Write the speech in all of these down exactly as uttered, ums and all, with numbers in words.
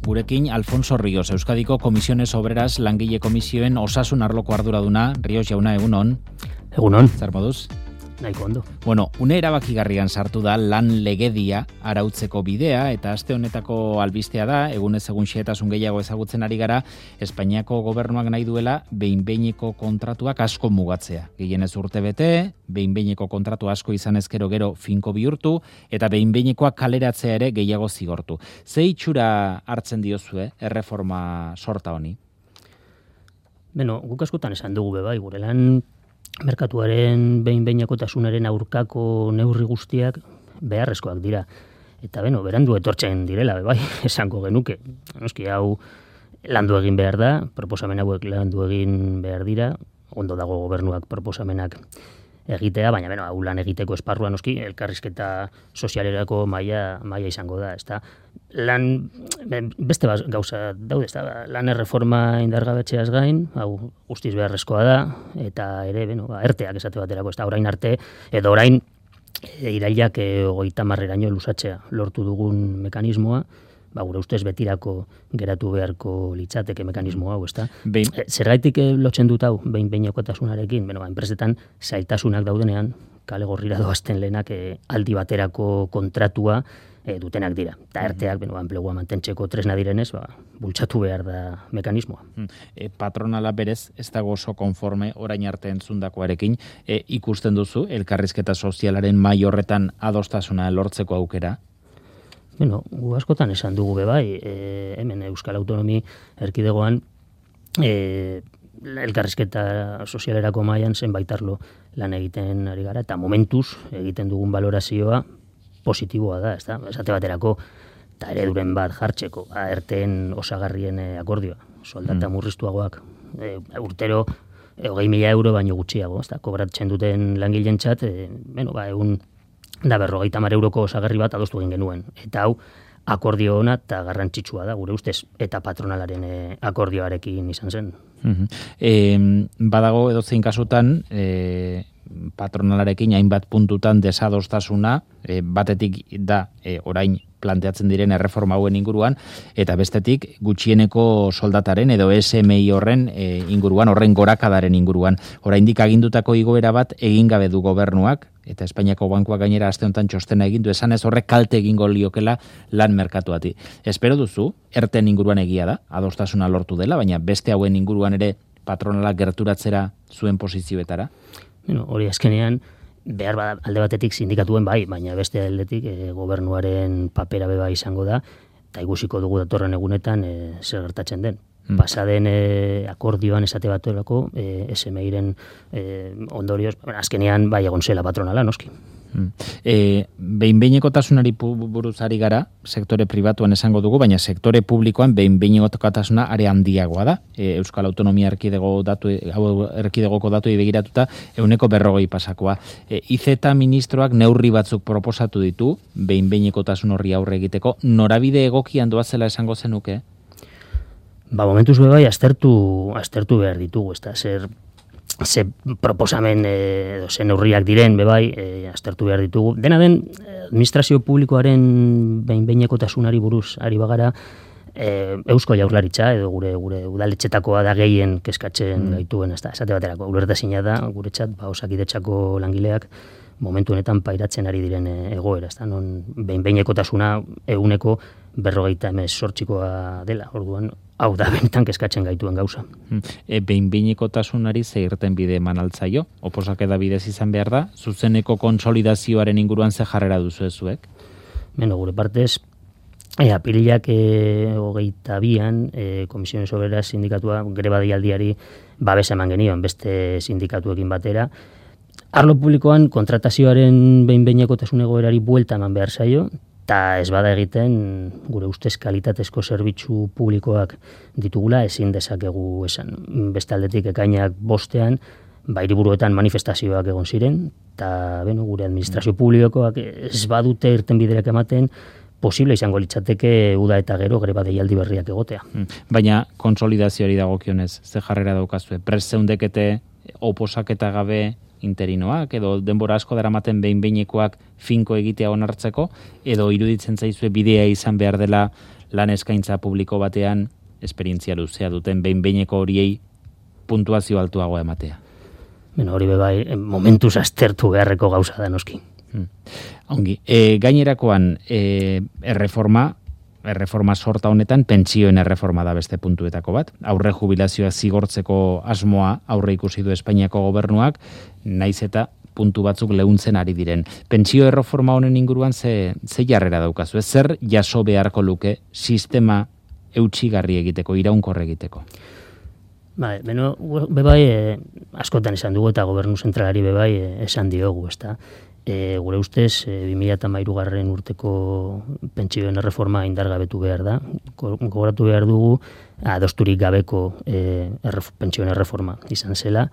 gurekin Alfonso Ríos, Euskadiko Komisiones Obreras langile komisioen osasun arloko arduraduna. Ríos jauna, egunon. Egunon. Zer moduz? Nahiko ondo. Bueno, une erabakigarrian sartu da lan legedia arautzeko bidea, eta aste honetako albistea da, egunez egun xehetasun gehiago ezagutzen ari gara, Espainiako gobernuak nahi duela behin-behineko kontratuak asko mugatzea. Gehienez urte bete, behin-behineko kontratu asko izan ezkero gero finko bihurtu, eta behin-behinekoak kaleratzea ere gehiago zigortu. Ze itxura hartzen diozue erreforma sorta honi? Beno, guk askotan esan dugu bebai, gure lan merkatuaren behin-behinekotasunaren aurkako neurri guztiak beharrezkoak dira. Eta beno, berandu etortzen direla, bai, esango genuke. Noski, hau landu egin behar da, proposamen hauek landu egin behar dira, ondo dago gobernuak proposamenak egitea, baina beno, hau lan egiteko esparrua noski, elkarrizketa sozialerako maila maila izango da, ezta. Lan, beste baz, gauza daude, ezta, lan erreforma indargabetzeaz gain, hau guztiz beharrezkoa da, eta ere, beno, ba, erteak esate baterako, ezta, orain arte, edo orain, e, irailak e, hogeita marreraino luzatzea lortu dugun mekanismoa, ba, gure ustez betirako geratu beharko litzateke mekanismo hau, ezta? Behin... Zergaitik lotzen dut hau, behin-behinekotasunarekin, beno, ba, enpresetan zailtasunak daudenean, kale gorrira doazten lehenak e, aldi baterako kontratua e, dutenak dira. Eta erteak, beno, enplegua mantentzeko tresna direnez, ba, bultzatu behar da mekanismoa. E, patronala berez, ez dago oso konforme orain arte entzundakoarekin, e, ikusten duzu, elkarrizketa sozialaren mai horretan adostasuna lortzeko aukera? Bueno, gu askotan esan dugu bebai, e, hemen Euskal Autonomi erkidegoan e, elkarrizketa sozialerako mailan zenbait arlo lan egiten ari gara, eta momentuz egiten dugun valorazioa positiboa da, ezta? Esate baterako, eta ereduren bat jartzeko, aerteen osagarrien akordioa, soldata murriztuagoak, e, urtero e, hogei mila euro baino gutxiago, ezta? Kobratzen duten langileentzat, e, bueno, ba, egun da berrogeita hamar euroko osagarri bat adostu egin genuen. Eta hau, akordio ona eta garrantzitsua da, gure ustez, eta patronalaren e, akordioarekin izan zen. Uh-huh. E, badago edozein kasutan, e, patronalarekin hainbat puntutan desadostasuna, e, batetik da e, orain planteatzen diren erreforma hauen inguruan, eta bestetik gutxieneko soldataren edo S M I horren e, inguruan, horren gorakadaren inguruan. Oraindik agindutako igoera bat egin gabe du gobernuak, eta Espainiako bankuak gainera aste honetan txostena egin du, esan ez horrek kalte egingo liokela lan merkatuati. Espero duzu, erten inguruan egia da, adostasuna lortu dela, baina beste hauen inguruan ere patronalak gerturatzera zuen posizioetara? Bueno, hori azkenean, behar bada alde batetik sindikatuen bai, baina beste aldetik e, gobernuaren papera beba izango da, eta ikusiko dugu datorren egunetan e, zer gertatzen den. Mm. Pasaden e, akordioan esate baterako e, S M I-ren e, ondorioz, bueno, azkenean bai egon zela patronala, noski. Mm. E, behin-behinekotasunari buruz ari gara, sektore pribatuan esango dugu, baina sektore publikoan behin-behinekotasuna are handiagoa da. E, Euskal Autonomia erkidego datu, erkidegoko datuei begiratuta, ehuneko berrogei pasakoa. E, I Z ministroak neurri batzuk proposatu ditu, behin-behinekotasun horri aurre egiteko, norabide egokian doazela esango zenuke? Ba, momentuz bebai, aztertu, aztertu behar ditugu, ez da, zer, zer proposamen edo zer neurriak diren, bebai, e, aztertu behar ditugu. Dena den, administrazio publikoaren behin-behinekotasunari buruz ari bagara, e, Eusko Jaurlaritza, edo gure gure udaletxetakoa da gehien kezkatzen mm. gaituen, ez da, esate baterako, ulertezina da, guretzat, ba, Osakidetzako langileak, momentu honetan pairatzen ari diren egoera, ez da, non behin-behinekotasuna eguneko berrogeita emez sortxikoa dela, orduan, hau da benetan kezkatzen gaituen gauza. E, behin-behinekotasunari ze irten bide eman altzaio? Oposaketa bidez izan behar da? Zuzeneko konsolidazioaren inguruan ze jarrera duzu ezuek? Beno, gure partez, e, apirilak e, hogeita bian, e, Komisiones Obreras sindikatua greba deialdiari babesa eman genion beste sindikatuekin batera. Arlo publikoan kontratazioaren behin-behinekotasun egoerari buelta eman behar zaio, eta ez bada egiten gure ustez kalitatezko zerbitzu publikoak ditugula ezin dezakegu esan. Beste aldetik ekainak bostean, ba, hiriburuetan manifestazioak egon ziren, eta beno, gure administrazio publikoak ez badute irtenbideak ematen, posible izango litzateke uda eta gero greba deialdi berriak egotea. Baina konsolidazioari dagokionez, ze jarrera daukazue? Prest zeundekete oposaketa gabe interinoak, edo denbora asko daramaten behin-behinekoak finko egitea onartzeko, edo iruditzen zaizue bidea izan behar dela lan eskaintza publiko batean esperientzia luzea duten behin-behineko horiei puntuazio altuagoa ematea? Bueno, hori bebai, momentuz aztertu beharreko gauza da noski. Hmm. Ongi, e, gainerakoan e, erreforma, erreforma sorta honetan, pentsioen erreforma da beste puntuetako bat. Aurre jubilazioa zigortzeko asmoa aurre ikusi du Espainiako gobernuak, naiz eta puntu batzuk leuntzen ari diren. Pentsio erreforma honen inguruan ze, ze jarrera daukazu? Ez zer jaso beharko luke sistema eutxigarri egiteko, iraunkor egiteko? Bai, beno, bebai, e, askotan esan dugu eta gobernu zentralari bebai e, esan diogu, ezta. E, gure ustez, e, bi mila hamairugarren urteko pentsioen erreforma indargabetu behar da. Gogoratu behar dugu, adosturik gabeko e, erref, pentsioen erreforma izan zela,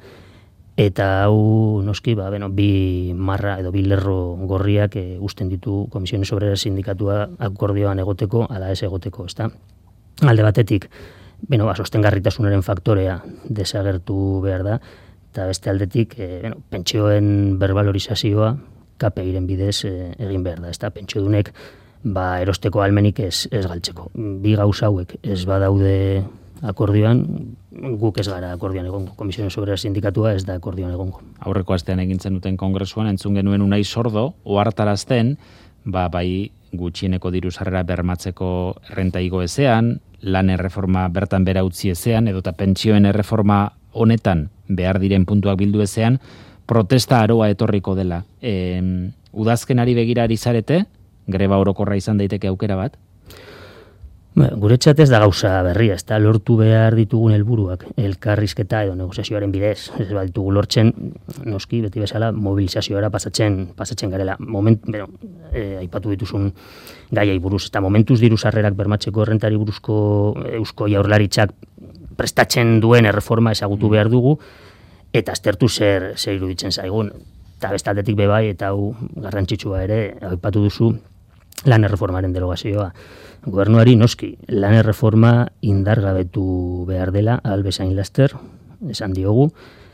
eta hau noski, ba, beno, bi marra edo bi lerro gorriak e, usten ditu Komisiones Obreras Sindikatua akordioan egoteko, ala ez egoteko, ezta. Alde batetik, beno, ba, sostengarritasunaren faktorea desagertu behar da, eta beste aldetik, e, beno, pentsioen berbalorizazioa K P I-ren bidez e, egin behar da. Ezta pentsiodunek ba, erosteko almenik ez, ez galtzeko. Bi gauza hauek ez badaude akordioan, guk ez gara akordioan egongo. Komisiones Obreras Sindikatua ez da akordioan egongo. Aurreko astean egin zenuten kongresuan, entzun genuen Unai Sordo, ohartarazten, ba, bai gutxieneko diru sarrera bermatzeko errenta igo ezean, lan erreforma bertan bera utzi ezean, edota pentsioen erreforma honetan behar diren puntuak bildu ezean, protesta aroa etorriko dela. E, udazkenari begira ari zarete, greba orokorra izan daiteke aukera bat? Ba, guretzat ez da gauza berria, ez da lortu behar ditugun helburuak, elkarrizketa edo negoziazioaren bidez, ez bat ditugu lortzen, noski, beti bezala, mobilizazioara pasatzen, pasatzen garela. Moment, bero, e, aipatu dituzun gaiai buruz, eta momentuz diru sarrerak bermatzeko errentari buruzko Eusko Jaurlaritzak prestatzen duen erreforma ezagutu behar dugu, eta aztertu zer, zer iruditzen zaigun. Eta bestaldetik bebai, eta hau garrantzitsua ere, aipatu duzu, lan erreformaren derogazioa. Gobernuari noski, lan erreforma indargabetu behar dela, albezain laster, esan diogu,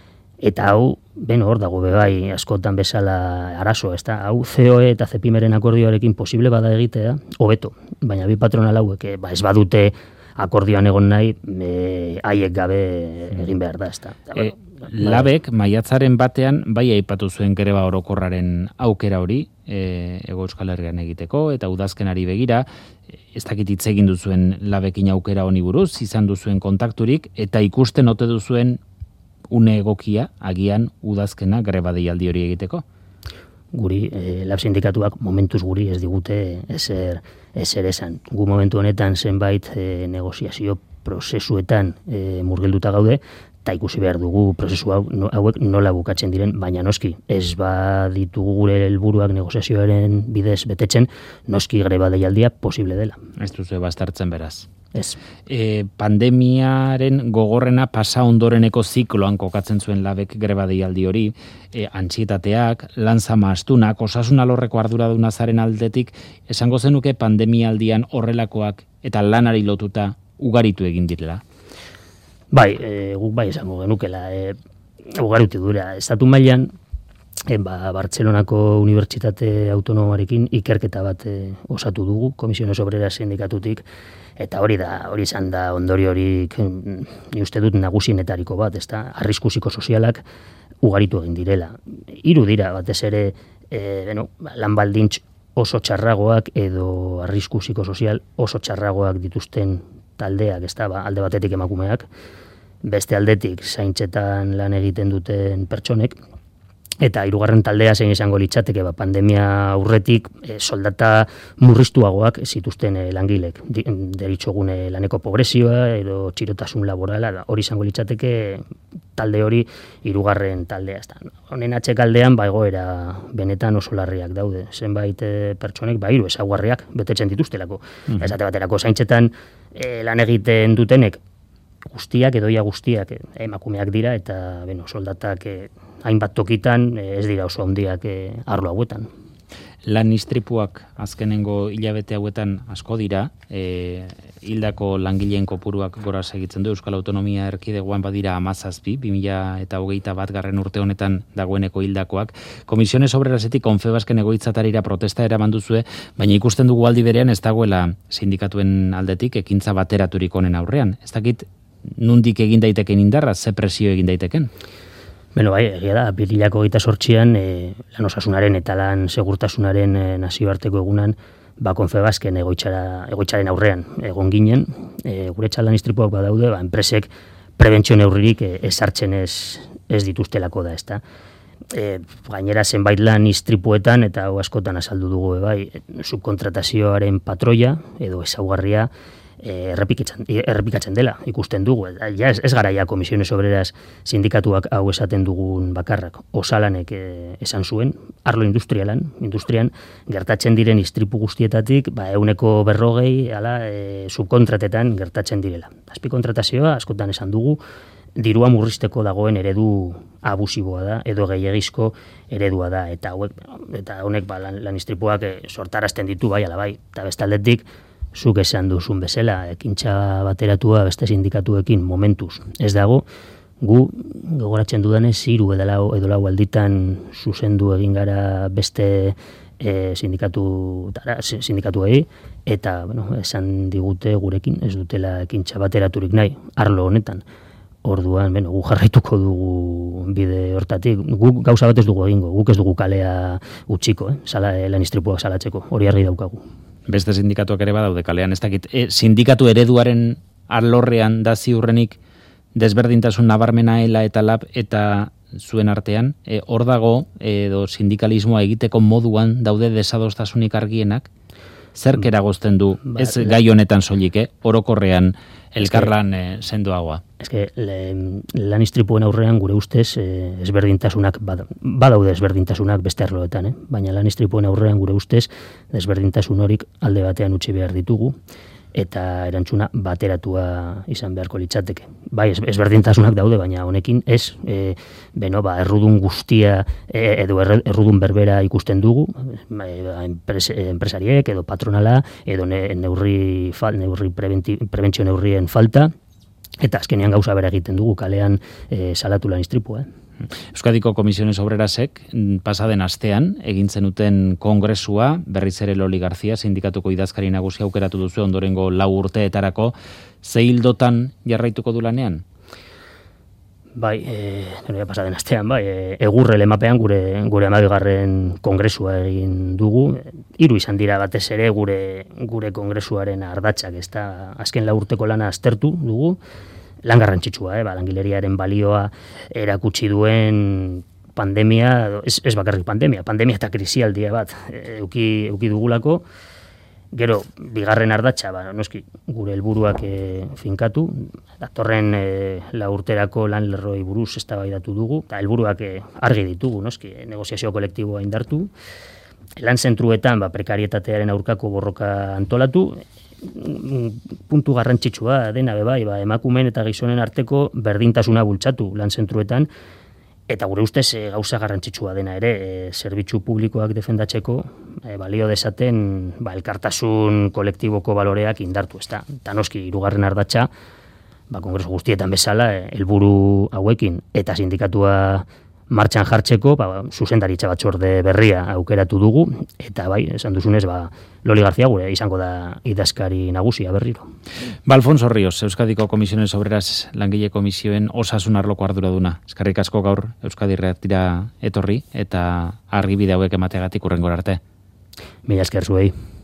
eta hau, beno hor dago bebai, askotan bezala arazo, ez da, hau C O E eta C P I M-eren akordioarekin posible bada egitea, hobeto, baina bi patronal hauek, ba ez badute akordioan egon nahi, haiek gabe egin behar da, ez da. E, Labek, maiatzaren batean, bai aipatu zuen greba orokorraren aukera hori, e, Hego Euskal Herrian egiteko, eta udazkenari begira, ez dakit hitz egin duzuen Labekin aukera honi buruz, izan duzuen kontakturik, eta ikusten ote duzuen une egokia, agian udazkena greba deialdi hori egiteko? Guri, e, Lab sindikatuak momentuz guri ez digute ezer, ezer esan. Gu momentu honetan zenbait e, negoziazio prozesuetan e, murgilduta gaude, eta ikusi behar dugu prozesu hau, no, hauek nola bukatzen diren, baina noski, ez baditugu gure helburuak negoziazioaren bidez betetzen, noski greba deialdia posible dela. Ez duzu bastartzen beraz. Ez. E, pandemiaren gogorrena pasa ondoreneko zikloan kokatzen zuen Labek greba deialdi hori, e, antsietateak, lan zama astunak, osasun alorreko arduraduna zaren aldetik, esango zenuke pandemialdian horrelakoak eta lanari lotuta ugaritu egin direla. Bai, e, guk bai esango genukela, e, ugaritu dura. Estatu mailan, e, ba, Bartzelonako Unibertsitate Autonomoarekin ikerketa bat e, osatu dugu, Komisiones Obreras Sindikatutik, eta hori da, hori izan da ondorio horik, ni uste dut nagusienetariko bat, ezta? Arrisku psikosozialak ugaritu egin direla. Hiru dira, batez ere, e, bueno, lan baldintz oso txarragoak edo arrisku psikosozial oso txarragoak dituzten taldeak, ez da, ba, alde batetik emakumeak, beste aldetik zaintzetan lan egiten duten pertsonek, eta hirugarren taldea zein izango litzateke, ba, pandemia aurretik e, soldata murriztuagoak zituzten e, langilek, deritzogune laneko pobresioa edo txirotasun laborala, da, hori izango litzateke talde hori hirugarren taldea. Honen atzekaldean ba egoera benetan oso larriak daude. Zenbait e, pertsonek ba hiru ezaugarriak betetzen dituztelako. Mm-hmm. Esate baterako zaintzetan e, lan egiten dutenek guztiak edoia guztiak e, emakumeak dira eta beno, soldatak e, hainbat tokitan e, ez dira oso handiak e, arlo hauetan. Lan istripuak azkenengo hilabete hauetan asko dira, e, hildako langileen kopuruak gora segitzen du, Euskal Autonomia Erkidegoan badira hamazazpi, bi mila hogeita bat garren urte honetan dagoeneko hildakoak. Komisiones Obrerasetik Confebasken egoitzatarira protesta eraman duzue, baina ikusten dugu aldi berean ez dagoela sindikatuen aldetik ekintza bateraturik honen aurrean. Ez dakit nundik egin daiteken indarra, ze presio egin daiteken? Beno, bai, egia da, apirilako hogeita zortzian, e, lan osasunaren eta lan segurtasunaren e, nazioarteko egunan, ba, Confebasken egoitzara, egoitzaren aurrean egon ginen, e, gure txaldan istripuak badaude, ba, enpresek prebentzio neurririk e, ezartzen ez, ez dituztelako da, ezta. E, gainera zenbait lan istripuetan, eta hau askotan azaldu dugu, e, bai, subkontratazioaren patroia, edo ezaugarria, E, errepikatzen, errepikatzen dela, ikusten dugu. Ja, ez, ez gara ja Komisiones Obreras sindikatuak hau esaten dugun bakarrak. Osalanek e, esan zuen, arlo industrialan, industrian, gertatzen diren istripu guztietatik, ba, euneko berrogei, ala, e, subkontratetan gertatzen direla. Azpikontratazioa, askotan esan dugu, dirua murrizteko dagoen eredu abusiboa da, edo gehiagizko eredua da, eta hauek, eta honek ba, lan, lan istripuak e, sortarazten ditu, bai, ala bai, eta bestaldetik, zuk esan duzun bezala, ekintza bateratua beste sindikatuekin momentuz ez dago, gu gogoratzen dudanez hiru edo lau edo lau alditan zuzendu egin gara beste e, sindikatu sindikatuei, eta bueno, esan digute gurekin ez dutela ekintza bateraturik nahi arlo honetan. Orduan, bueno, gu jarraituko dugu bide hortatik. Guk gauza bat ez dugu egingo, guk ez dugu kalea utziko, eh? Sala, lan istripuak salatzeko, hori argi daukagu. Beste sindikatuak ere badaude kalean, ez dakit. E, sindikatu ereduaren alorrean da ziurrenik desberdintasun nabarmenaela eta lab eta zuen artean, e, hor dago edo sindikalismoa egiteko moduan daude desadostasunik argienak, zerk eragozten du, ba, ez gai honetan soilik, eh? Orokorrean elkarlan e, sendoagoa. Ez que lan istripuen aurrean gure ustez eh, ezberdintasunak bada, badaude ezberdintasunak beste arloetan, eh? Baina lan istripuen aurrean gure ustez ezberdintasun horik alde batean utzi behar ditugu eta erantzuna bateratua izan beharko litzateke. Bai, ezberdintasunak daude, baina honekin ez, e, beno, ba, errudun guztia e, edo errudun berbera ikusten dugu, e, enpres, enpresariek edo patronala, edo ne, neurri, fal, neurri prebentzio neurrien falta, eta azkenean gauza bera egiten dugu, kalean e, salatu lan istripua. Eh? Euskadiko Komisiones Obrerasek pasaden astean egin zenuten kongresua, berriz ere Loli Garzia, sindikatuko idazkari nagusia aukeratu duzu ondorengo lau urteetarako, ze hildotan jarraituko du lanean? Bai, e, pasaden astean, bai, e, egurre lemapean gure, gure amabigarren kongresua egin dugu. Hiru izan dira batez ere gure, gure kongresuaren ardatzak, ez da, azken lau urteko lana aztertu dugu, lan garrantzitsua, eh? Ba, langileriaren balioa erakutsi duen pandemia, ez, ez bakarrik pandemia, pandemia eta krisialdia bat euki, euki dugulako. Gero, bigarren ardatza, ba, noski, gure helburuak e, finkatu, datorren e, la urterako lan lerroi buruz eztabaidatu dugu, eta helburuak e, argi ditugu, noski, negoziazio kolektiboa indartu, lan zentruetan ba, prekarietatearen aurkako borroka antolatu, puntu garrantzitsua dena be bai, ba, emakumeen eta gizonen arteko berdintasuna bultzatu lan zentruetan, eta gure ustez e, gauza garrantzitsua dena ere, e, zerbitzu publikoak defendatzeko e, balio desaten ba, elkartasun kolektiboko baloreak indartu, ezta. Eta noski hirugarren ardatza, ba, kongresu guztietan bezala, e, helburu hauekin eta sindikatua martxan jartzeko, ba, zuzendaritza batzorde berria aukeratu dugu, eta bai, esan duzunez, ba, Loli Garzia gure izango da idazkari nagusia berriro. Ba, Alfonso Ríos, Euskadiko Komisiones Obreras langile komisioen osasun arloko arduraduna. Eskerrik asko gaur Euskadi Irratira etorri, eta argibide hauek emateagatik hurrengora arte. Mila esker zuei.